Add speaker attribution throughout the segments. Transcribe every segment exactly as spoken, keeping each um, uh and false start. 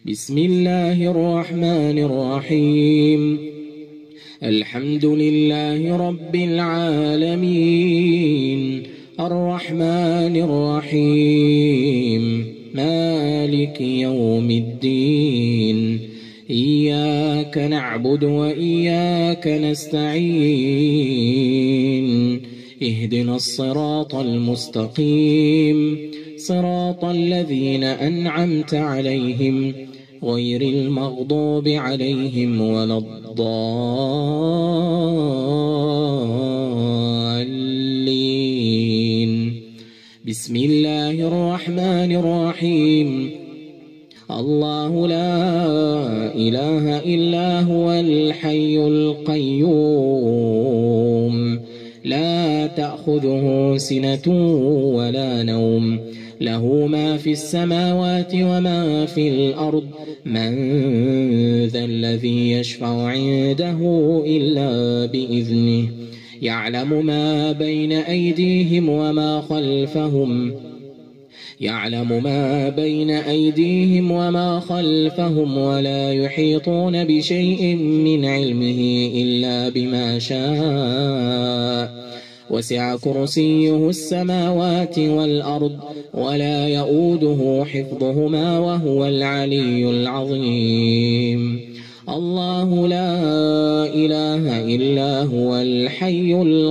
Speaker 1: بسم الله الرحمن الرحيم. الحمد لله رب العالمين، الرحمن الرحيم، مالك يوم الدين. إياك نعبد وإياك نستعين. اهدنا الصراط المستقيم، صراط الذين أنعمت عليهم غير المغضوب عليهم ولا الضالين. بسم الله الرحمن الرحيم. الله لا إله إلا هو الحي القيوم، لا تأخذه سنة ولا نوم، له ما في السماوات وما في الأرض. من ذا الذي يشفع عنده إلا بإذنه، يعلم ما بين أيديهم وما خلفهم يعلم ما بين أيديهم وما خلفهم ولا يحيطون بشيء من علمه إلا بما شاء. وسع كرسيه السماوات والأرض ولا يؤوده حفظهما وهو العلي العظيم. الله لا إله إلا هو الحي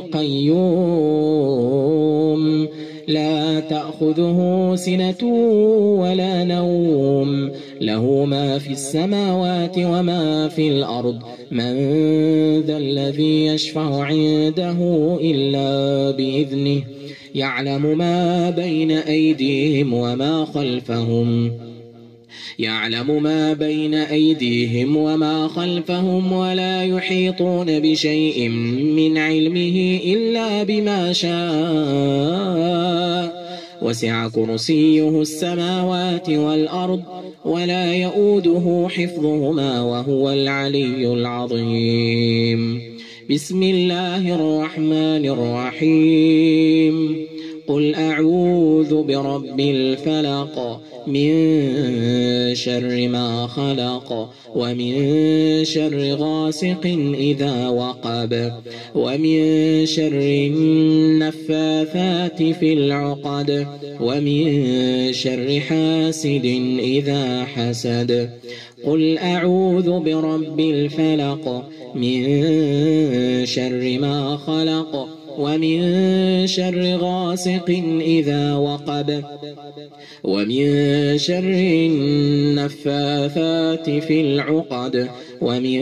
Speaker 1: القيوم، لا تأخذه سنة ولا نوم، له ما في السماوات وما في الأرض. من ذا الذي يشفع عنده إلا بإذنه، يعلم ما بين أيديهم وما خلفهم يعلم ما بين أيديهم وما خلفهم ولا يحيطون بشيء من علمه إلا بما شاء. وسع كرسيه السماوات والأرض ولا يؤوده حفظهما وهو العلي العظيم. بسم الله الرحمن الرحيم. قل أعوذ برب الفلق، من شر ما خلق، ومن شر غاسق إذا وقب، ومن شر النفاثات في العقد، ومن شر حاسد إذا حسد. قل أعوذ برب الفلق، من شر ما خلق، ومن شر غاسق إذا وقب، ومن شر النفاثات في العقد، ومن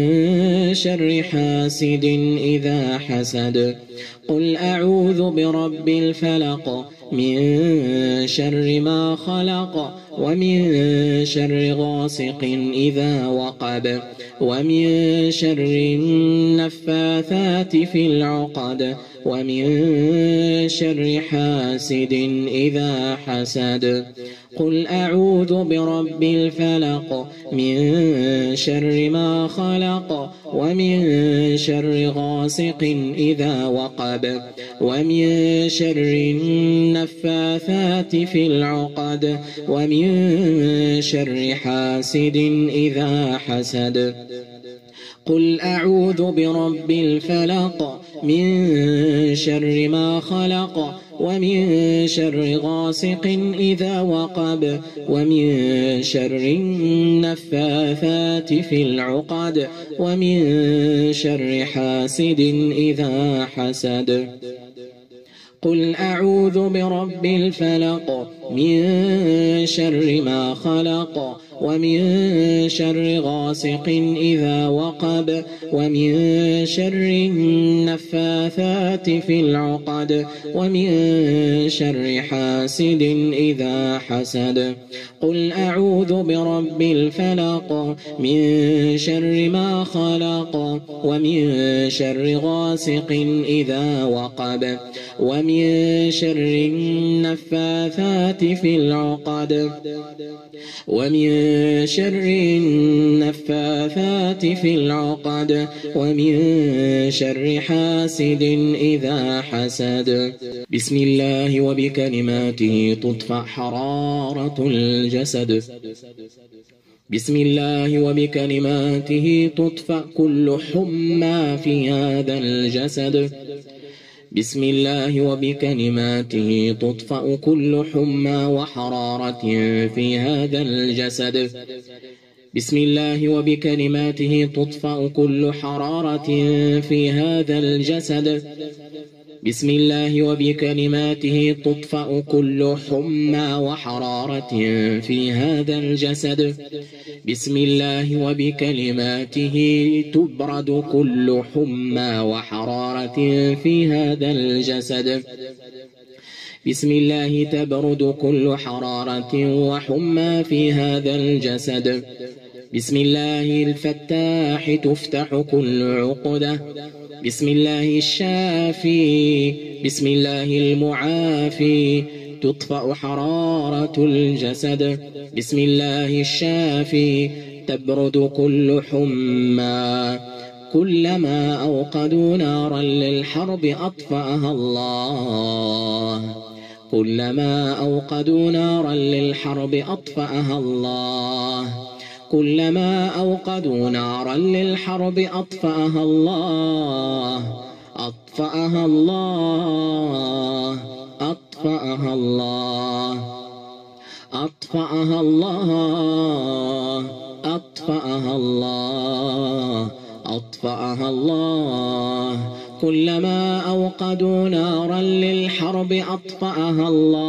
Speaker 1: شر حاسد إذا حسد. قل أعوذ برب الفلق، من شر ما خلق، ومن شر غاسق إذا وقب، ومن شر النفاثات في العقد، ومن شر حاسد إذا حسد. قل أعوذ برب الفلق، من شر ما خلق، ومن شر غاسق إذا وقب، ومن شر النفاثات في العقد، ومن شر حاسد إذا حسد. قل أعوذ برب الفلق، من شر ما خلق، ومن شر غاسق إذا وقب، ومن شر النفاثات في العقد، ومن شر حاسد إذا حسد. قل أعوذ برب الفلق، من شر ما خلق، ومن شر غاسق إذا وقب، ومن شر النفاثات في العقد، ومن شر حاسد إذا حسد. قل أعوذ برب الفلق، من شر ما خلق، ومن شر غاسق إذا وقب، ومن شر النفاثات في العقد، ومن شر النفاثات في العقد، ومن شر حاسد إذا حسد. بسم الله وبكلماته تطفأ حرارة الجسد، بسم الله وبكلماته تطفأ كل حمى في هذا الجسد. بسم الله وبكلماته تطفأ كل حمى وحرارة في هذا الجسد. بسم الله وبكلماته تطفأ كل حرارة في هذا الجسد. بسم الله وبكلماته تطفأ كل حمى وحرارة في هذا الجسد. بسم الله وبكلماته تبرد كل حمى وحرارة في هذا الجسد. بسم الله تبرد كل حرارة وحمى في هذا الجسد. بسم الله الفتاح تفتح كل عقدة. بسم الله الشافي. بسم الله المعافي تطفأ حرارة الجسد. بسم الله الشافي تبرد كل حمى. كلما أوقدوا نارا للحرب أطفأها الله. كلما أوقدوا نارا للحرب أطفأها الله. كلما أوقدوا نارا للحرب أطفأها الله. أطفأها الله. أطفأها الله. أطفأها الله. أطفأها الله. أطفأها الله. كلما أوقدوا نارا للحرب أطفأها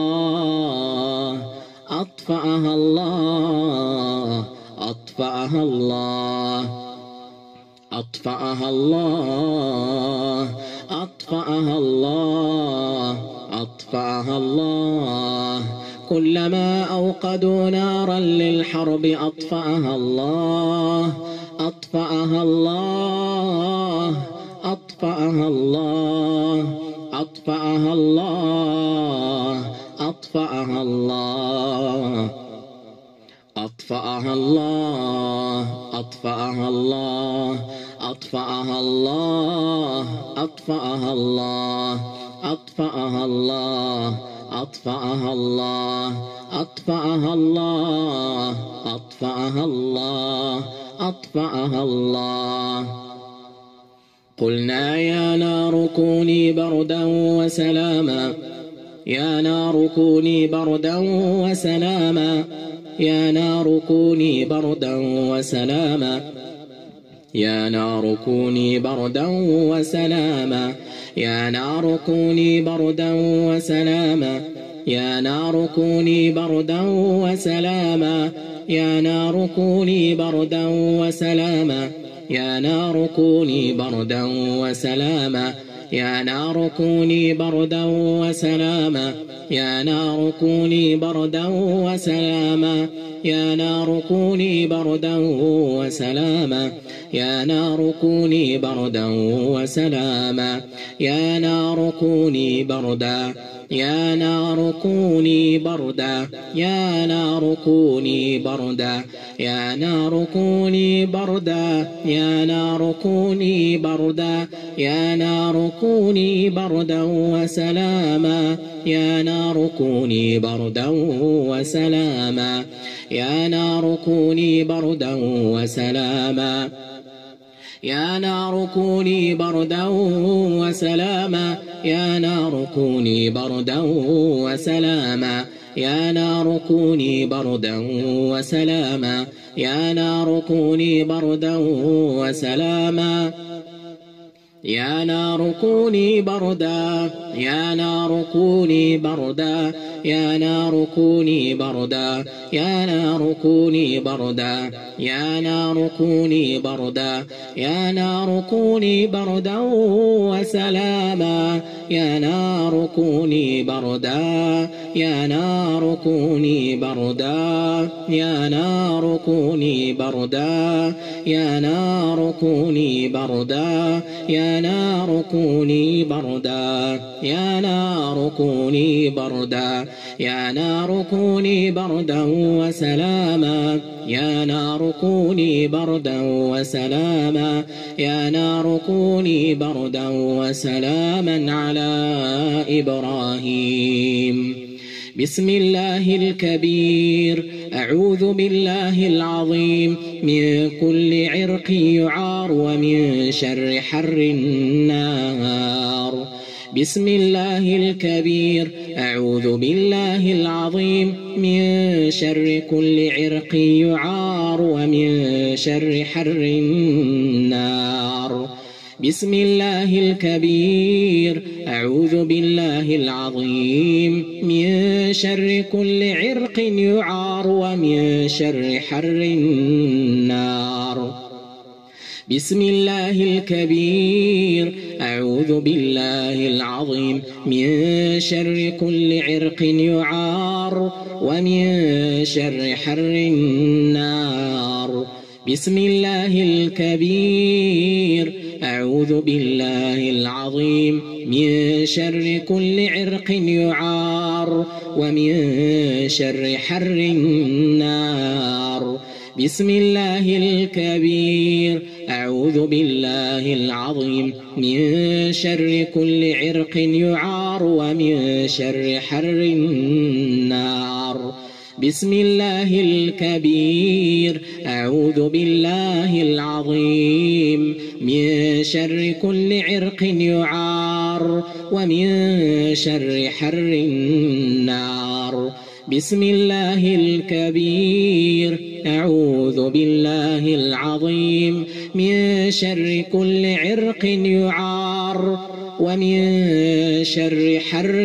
Speaker 1: الله. أطفأها الله. أطفأها الله. أطفأها الله. أطفأها الله. أطفأها الله. كلما أوقدوا نارا للحرب أطفأها الله. أطفأها الله. أطفأها الله. أطفأها الله. أطفأها الله. أطفأها الله. أطفأها الله. أطفأها الله. أطفأها الله. أطفأها الله. أطفأها الله. أطفأها الله. أطفأها الله. أطفأها الله. قلنا يا نار كوني بردا وسلاما. يا نار كوني بردا وسلاما. يا نار كوني بردا وسلاما. يا نار كوني بردا وسلاما. يا نار كوني بردا وسلاما. يا نار كوني بردا وسلاما. يا نار كوني بردا وسلاما. يا نار كوني بردا وسلاما. يا نار كوني بردا وسلاما. يا نار كوني بردا وسلاما. يا نار كوني بردا وسلاما. يا نار كوني بردا وسلاما. يا نار كوني بردا. يا نار كوني بردا. يا نار كوني بردا. يا نار كوني بردا. يا نار كوني بردا. يا نار كوني بردا وسلاما. يا نار كوني بردا وسلاما. يا نار كوني بردا وسلاما. يا نار كوني بردا وسلاما. يا نار كوني بردا وسلاما. يا نار كوني بردا وسلاما. يا نار كوني بردا وسلاما. يا نار كوني بردا. يا نار كوني بردا. يا نار كوني بردا. يا نار كوني بردا. يا نار كوني بردا. يا نار كوني بردا وسلاما. يا نار كوني بردا. يا نار كوني بردا. يا نار كوني بردا. يا نار كوني بردا. يا نار كوني بردا. يا نار كوني بردا. يا نار كوني بردا وسلاما. يا نار كوني بردا وسلاما. يا نار كوني بردا وسلاما على إبراهيم. بسم الله الكبير أعوذ بالله العظيم من كل عرق يعار ومن شر حر النار. بسم الله الكبير أعوذ بالله العظيم من شر كل عرق يعار ومن شر حر النار. بسم الله الكبير أعوذ بالله العظيم من شر كل عرق يعار ومن شر حر النار. بسم الله الكبير أعوذ بالله العظيم من شر كل عرق يعار ومن شر حر النار. بسم الله الكبير أعوذ بالله العظيم من شر كل عرق يعار ومن شر حر النار. بسم الله الكبير أعوذ بالله العظيم من شر كل عرق يعار ومن شر حر النار. بسم الله الكبير أعوذ بالله العظيم من شر كل عرق يعار ومن شر حر النار. بسم الله الكبير أعوذ بالله العظيم من شر كل عرق يعار ومن شر حر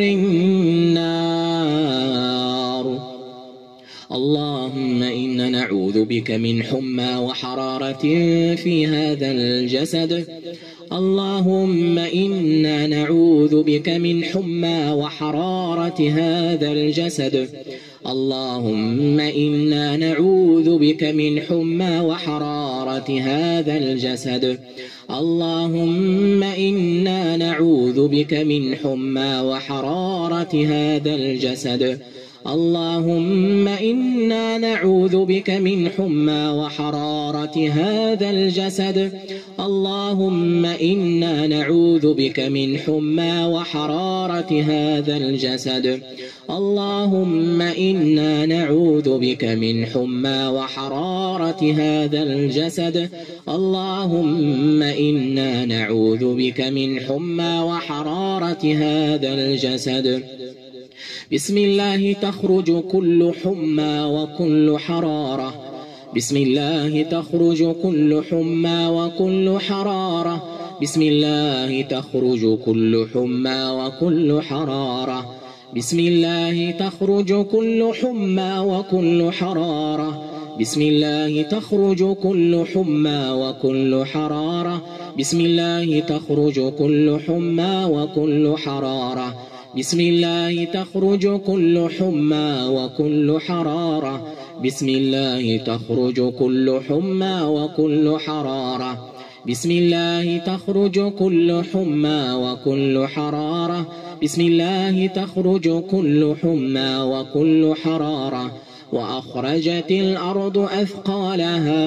Speaker 1: النار. اللهم إنا نعوذ بك من حمى وحرارة في هذا الجسد. اللهم إنا نعوذ بك من حمى وحرارة هذا الجسد. اللهم إنا نعوذ بك من حمى وحرارة هذا الجسد. اللهم إنا نعوذ بك من حمى وحرارة هذا الجسد. اللهم إنا نعوذ بك من حمى وحرارة هذا الجسد. اللهم إنا نعوذ بك من حمى وحرارة هذا الجسد. اللهم إنا نعوذ بك من حمى وحرارة هذا الجسد. اللهم إنا نعوذ بك من حمى وحرارة هذا الجسد. بسم الله تخرج كل حمى وكل حرارة. بسم الله تخرج كل حمى وكل حرارة. بسم الله تخرج كل حمى وكل حرارة. بسم الله تخرج كل حمى وكل حرارة. بسم الله تخرج كل حمى وكل حرارة. بسم الله تخرج كل حمى وكل حرارة. بسم الله تخرج كل حمى وكل حرارة. بسم الله تخرج كل حمى وكل حرارة. بسم الله تخرج كل حمى وكل حرارة. بسم الله تخرج كل حمى وكل حرارة. وأخرجت الأرض أثقالها.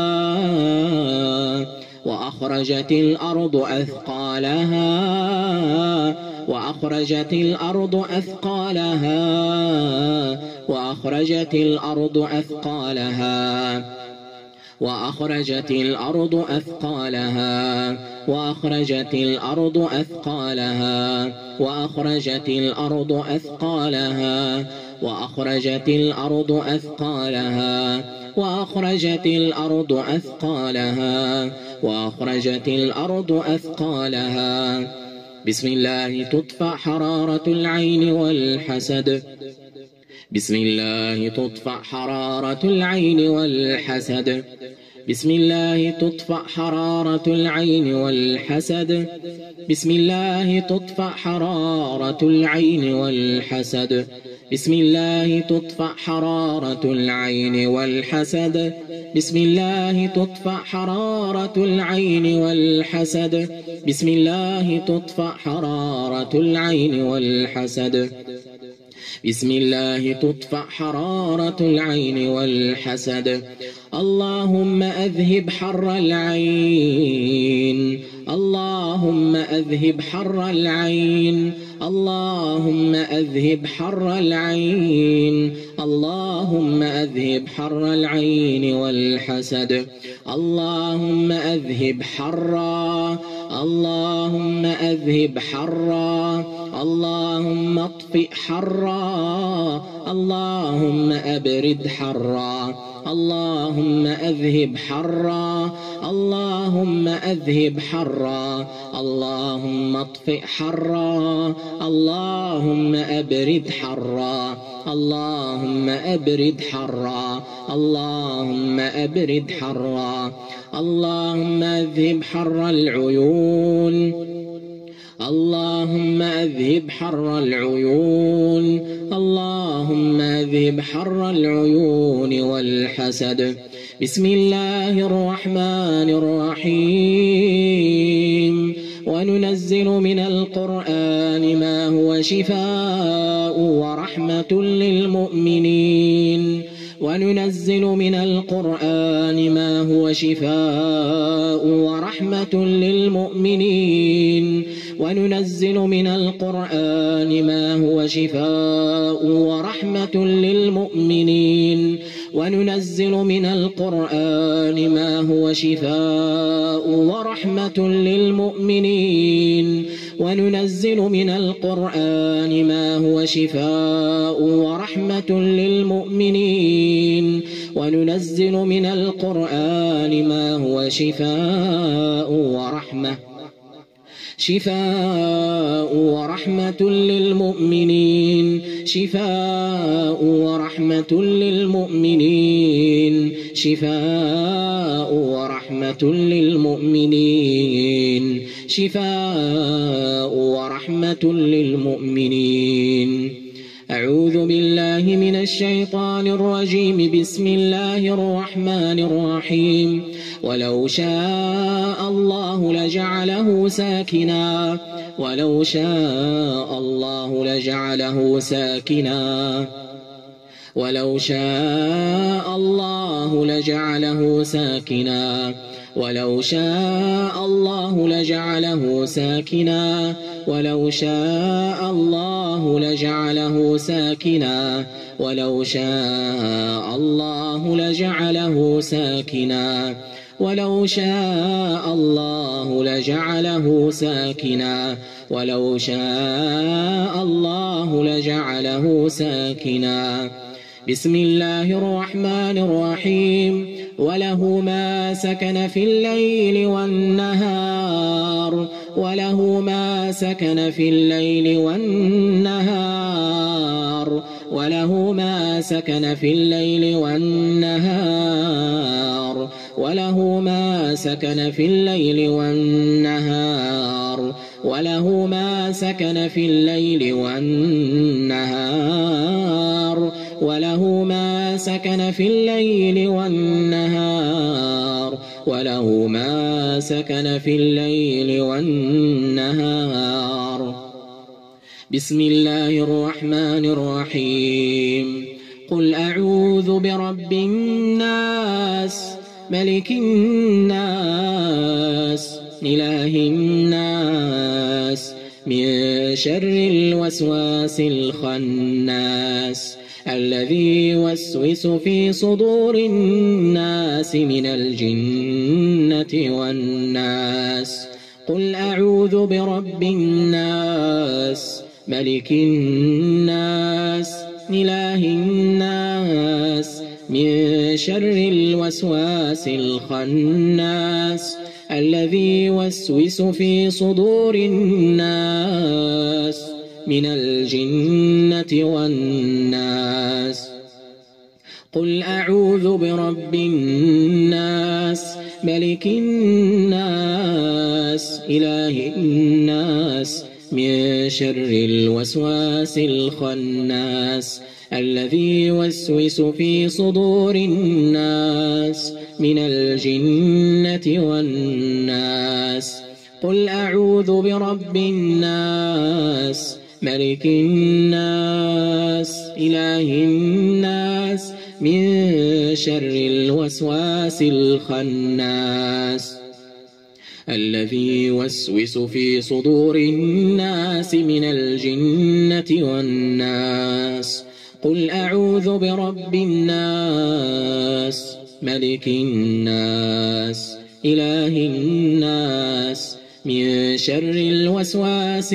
Speaker 1: وأخرجت الأرض أثقالها. وأخرجت الأرض أثقالها. وأخرجت الأرض أثقالها. وأخرجت الأرض أثقالها. وأخرجت الأرض أثقالها. وأخرجت الأرض أثقالها. وأخرجت الأرض أثقالها. وأخرجت الأرض أثقالها. وأخرجت الأرض أثقالها. بسم الله تطفأ حرارة العين والحسد. بسم الله تطفأ حرارة العين والحسد. بسم الله تطفأ حرارة العين والحسد. بسم الله تطفأ حرارة العين والحسد. بسم الله تطفأ حرارة العين والحسد. بسم الله تطفأ حرارة العين والحسد. بسم الله تطفأ حرارة العين والحسد. بسم الله تطفأ حرارة العين والحسد. اللهم أذهب حر العين اللهم أذهب حر العين اللهم أذهب حر العين اللهم أذهب حر العين والحسد اللهم أذهب حرا اللهم أذهب حرا اللهم اطفئ حرا اللهم أبرد حرا اللهم أذهب حرا اللهم أذهب حرا اللهم اطفئ حرا اللهم أبرد حرا اللهم أبرد حرا اللهم أبرد حرا اللهم أذهب حر العيون اللهم أذهب حر العيون اللهم أذهب حر العيون والحسد بسم الله الرحمن الرحيم وننزل من القرآن ما هو شفاء ورحمة للمؤمنين وننزل من القرآن ما هو شفاء ورحمة للمؤمنين وننزل من القرآن ما هو شفاء ورحمة للمؤمنين وننزل من القرآن ما هو شفاء ورحمة للمؤمنين وننزل من القرآن ما هو شفاء ورحمة للمؤمنين وننزل من القرآن ما هو شفاء ورحمة شفاء ورحمة للمؤمنين شفاء ورحمة للمؤمنين شفاء ورحمة للمؤمنين شفاء ورحمة للمؤمنين أعوذ بالله من الشيطان الرجيم بسم الله الرحمن الرحيم ولو شاء الله لجعله ساكنا ولو شاء الله لجعله ساكنا ولو شاء الله لجعله ساكنا ولو شاء الله لجعله ساكنا ولو شاء الله لجعله ساكنا ولو شاء الله لجعله ساكنا ولو شاء الله لجعله ساكنا ولو شاء الله لجعله ساكنا بسم الله الرحمن الرحيم وله ما سكن في الليل والنهار وله ما سكن في الليل والنهار وله ما سكن في الليل والنهار وله ما سكن في الليل والنهار وله ما سكن في الليل والنهار وله ما سكن في الليل والنهار وله ما سكن في الليل والنهار بسم الله الرحمن الرحيم قل أعوذ برب الناس ملك الناس إله الناس من شر الوسواس الخناس الذي يوسوس في صدور الناس من الجنة والناس قل أعوذ برب الناس ملك الناس إله الناس من شر الوسواس الخناس الذي يوسوس في صدور الناس من الجنة والناس قل أعوذ برب الناس ملك الناس إله الناس من شر الوسواس الخناس الذي يوسوس في صدور الناس من الجنة والناس قل أعوذ برب الناس ملك الناس إله الناس من شر الوسواس الخناس الذي يوسوس في صدور الناس من الجنة والناس. قل أعوذ برب الناس ملك الناس إله الناس من شر الوسواس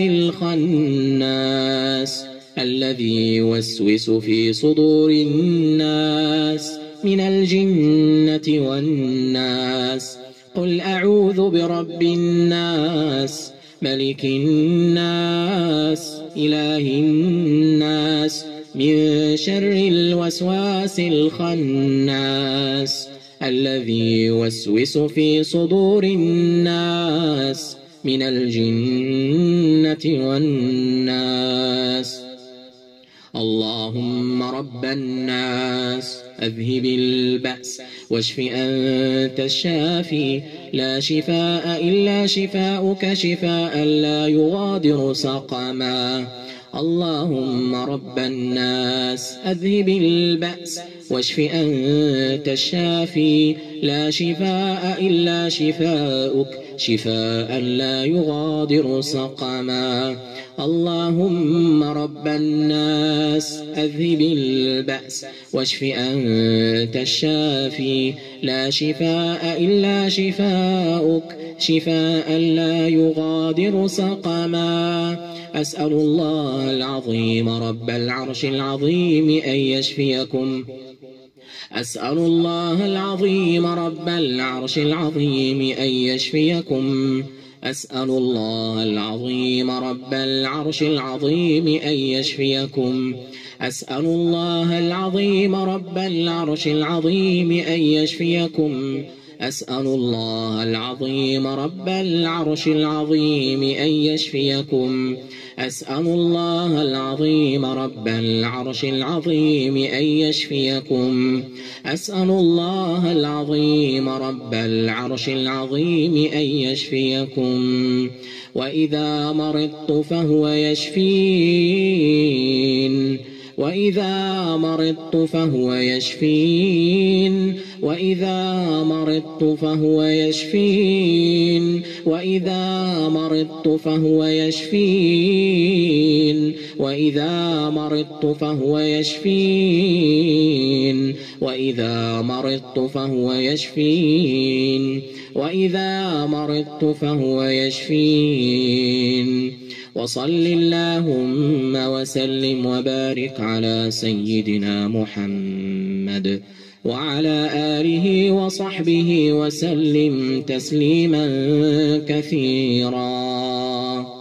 Speaker 1: الخناس الذي يوسوس في صدور الناس من الجنة والناس. قل أعوذ برب الناس ملك الناس إله الناس من شر الوسواس الخناس الذي يوسوس في صدور الناس من الجنة والناس. اللهم رب الناس أذهب البأس واشف أنت الشافي لا شفاء إلا شفاؤك شفاء لا يغادر سقما. اللهم رب الناس أذهب البأس واشف أنت الشافي لا شفاء إلا شفاؤك شفاء لا يغادر سقما. اللهم رب الناس أذهب البأس واشف أنت الشافي لا شفاء إلا شفاؤك شفاء لا يغادر سقما. أسأل الله العظيم رب العرش العظيم أن يشفيكم أسأل الله العظيم رب العرش العظيم أن يشفيكم أسأل الله العظيم رب العرش العظيم أن يشفيكم أسأل الله العظيم رب العرش العظيم أن يشفيكم أسأل الله العظيم رب العرش العظيم أن يشفيكم أسأل الله العظيم رب العرش العظيم أن يشفيكم أسأل الله العظيم رب العرش العظيم أن يشفيكم. وإذا مرضت فهو يشفين وإذا مرضت فهو يشفين وإذا مرضت فهو يشفين وإذا مرضت فهو يشفين وإذا مرضت فهو يشفين وإذا مرضت فهو يشفين وإذا مرضت فهو يشفين. وصل اللهم وسلم وبارك على سيدنا محمد وعلى آله وصحبه وسلم تسليما كثيرا.